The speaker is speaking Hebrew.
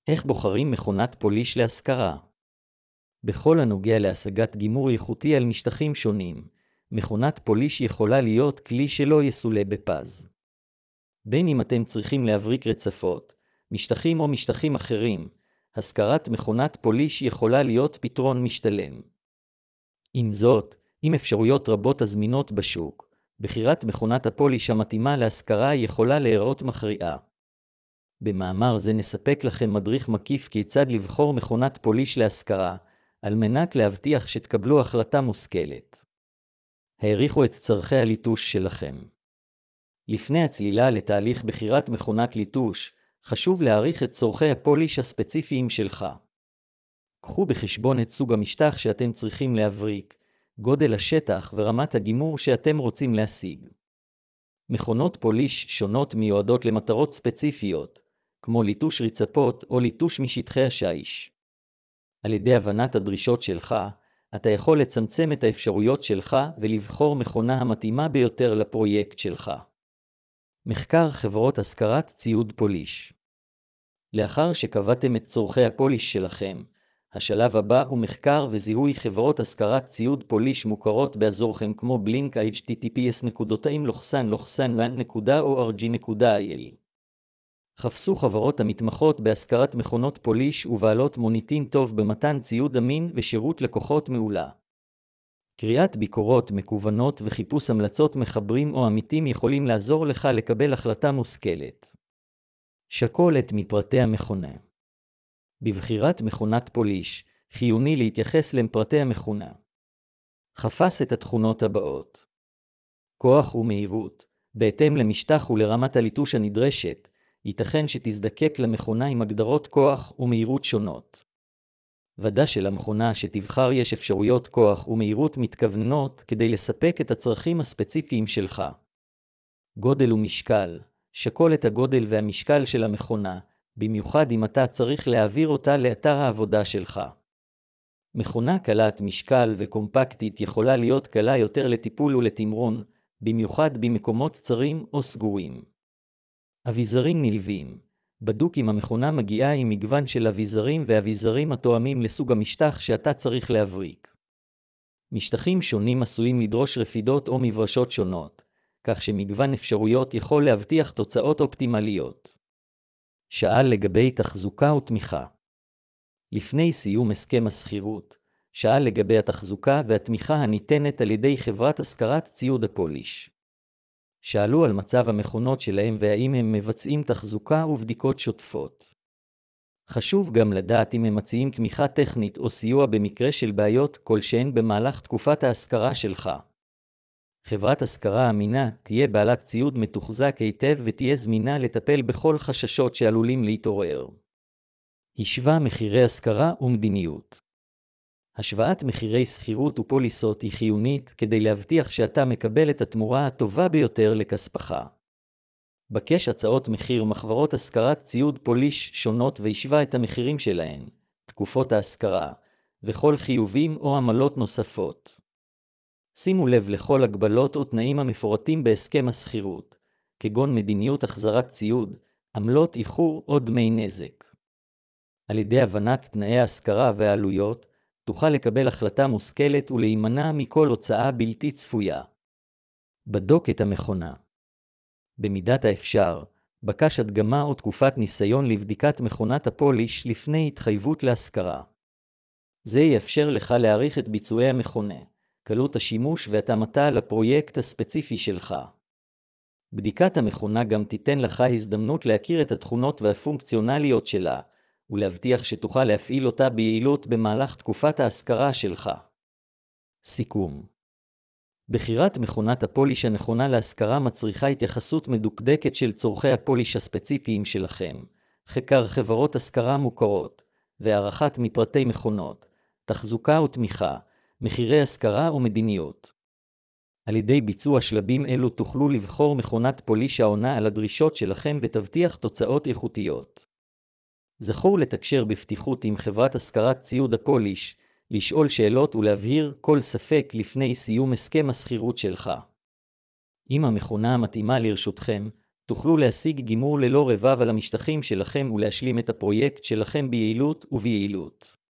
איך בוחרים מכונת פוליש להשכרה? בכל הנוגע להשגת גימור איכותי על משטחים שונים, מכונת פוליש יכולה להיות כלי שלא יסולא בפז. בין אם אתם צריכים להבריק רצפות, משטחים או משטחים אחרים, השכרת מכונת פוליש יכולה להיות פתרון משתלם. עם זאת, עם אפשרויות רבות הזמינות בשוק, בחירת מכונת הפוליש המתאימה להשכרה יכולה להיראות מכריעה. במאמר זה נספק לכם מדריך מקיף כיצד לבחור מכונת פוליש להשכרה, על מנת להבטיח שתקבלו החלטה מושכלת. העריכו את צרכי הליטוש שלכם. לפני הצלילה לתהליך בחירת מכונת ליטוש, חשוב להעריך את צורכי הפוליש הספציפיים שלך. קחו בחשבון את סוג המשטח שאתם צריכים להבריק, גודל השטח ורמת הגימור שאתם רוצים להשיג. מכונות פוליש שונות מיועדות למטרות ספציפיות, כמו ליטוש רצפות או ליטוש משטחי השיש. על ידי הבנת הדרישות שלך, אתה יכול לצמצם את האפשרויות שלך ולבחור מכונה המתאימה ביותר לפרויקט שלך. מחקר חברות השכרת ציוד פוליש. לאחר שקבעתם את צורכי הפוליש שלכם, השלב הבא הוא מחקר וזיהוי חברות השכרת ציוד פוליש מוכרות באזורכם כמו בלינק https://land.org.il. חפשו חברות המתמחות בהשכרת מכונות פוליש ובעלות מוניטין טוב במתן ציוד אמין ושירות לקוחות מעולה. קריאת ביקורות מקוונות וחיפוש המלצות מחברים או עמיתים יכולים לעזור לך לקבל החלטה מושכלת. שקול את מפרטי המכונה. בבחירת מכונת פוליש, חיוני להתייחס לפרטי המכונה. חפש את התכונות הבאות. כוח ומהירות. בהתאם למשטח ולרמת הליטוש הנדרשת, ייתכן שתזדקק למכונה עם הגדרות כוח ומהירות שונות. ודא שלמכונה שתבחר יש אפשרויות כוח ומהירות מתכוונות כדי לספק את הצרכים הספציפיים שלך. גודל ומשקל. שקול את הגודל והמשקל של המכונה, במיוחד אם אתה צריך להעביר אותה לאתר העבודה שלך. מכונה קלת משקל וקומפקטית יכולה להיות קלה יותר לטיפול ולתמרון, במיוחד במקומות צרים או סגורים. אביזרים נלווים. בדוק אם המכונה מגיעה עם מגוון של אביזרים ואביזרים התואמים לסוג המשטח שאתה צריך להבריק. משטחים שונים עשויים לדרוש רפידות או מברשות שונות, כך שמגוון אפשרויות יכול להבטיח תוצאות אופטימליות. שאל לגבי תחזוקה ותמיכה. לפני סיום הסכם השכירות, שאל לגבי התחזוקה והתמיכה הניתנת על ידי חברת השכרת ציוד הפוליש. שאלו על מצב המכונות שלהם והאם הם מבצעים תחזוקה ובדיקות שוטפות. חשוב גם לדעת אם הם מציעים תמיכה טכנית או סיוע במקרה של בעיות כלשהן במהלך תקופת ההשכרה שלך. חברת השכרה אמינה תהיה בעלת ציוד מתוחזק היטב ותהיה זמינה לטפל בכל חששות שעלולים להתעורר. השוואה מחירי השכרה ומדיניות. השוואת מחירי שכירות ופוליסות היא חיונית כדי להבטיח שאתה מקבל את התמורה הטובה ביותר לכספך. בקש הצעות מחיר מחברות השכרת ציוד פוליש שונות והשווה את המחירים שלהן, תקופות ההשכרה, וכל חיובים או עמלות נוספות. שימו לב לכל הגבלות או תנאים המפורטים בהסכם השכירות, כגון מדיניות החזרת ציוד, עמלות איחור או דמי נזק. על ידי הבנת תנאי ההשכרה והעלויות, תוכל לקבל החלטה מושכלת ולהימנע מכל הוצאה בלתי צפויה. בדוק את המכונה. במידת האפשר, בקש הדגמה או תקופת ניסיון לבדיקת מכונת הפוליש לפני התחייבות להשכרה. זה יאפשר לך להעריך את ביצועי המכונה, קלות השימוש והתאמתה לפרויקט הספציפי שלך. בדיקת המכונה גם תיתן לך הזדמנות להכיר את התכונות והפונקציונליות שלה, ולהבטיח שתוכל להפעיל אותה ביעילות במהלך תקופת ההשכרה שלך. סיכום. בחירת מכונת הפוליש הנכונה להשכרה מצריכה התייחסות מדוקדקת של צורכי הפוליש הספציפיים שלכם, חקר חברות השכרה מוכרות, והערכת מפרטי מכונות, תחזוקה ותמיכה, מחירי השכרה ומדיניות. על ידי ביצוע שלבים אלו תוכלו לבחור מכונת פוליש העונה על הדרישות שלכם ותבטיח תוצאות איכותיות. זכור לתקשר בפתיחות עם חברת השכרת ציוד הפוליש, לשאול שאלות ולהבהיר כל ספק לפני סיום הסכם השכירות שלך. אם המכונה המתאימה לרשותכם, תוכלו להשיג גימור ללא רבב על המשטחים שלכם ולהשלים את הפרויקט שלכם ביעילות וביעילות.